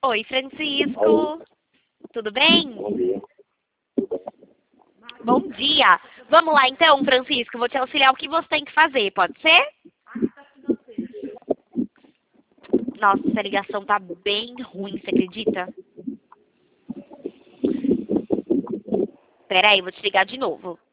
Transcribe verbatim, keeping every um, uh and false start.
Oi, Francisco. Tudo bem? Bom dia. Bom dia. Vamos lá então, Francisco. Vou te auxiliar o que você tem que fazer, pode ser? Nossa, essa ligação tá bem ruim, você acredita? Pera aí, vou te ligar de novo.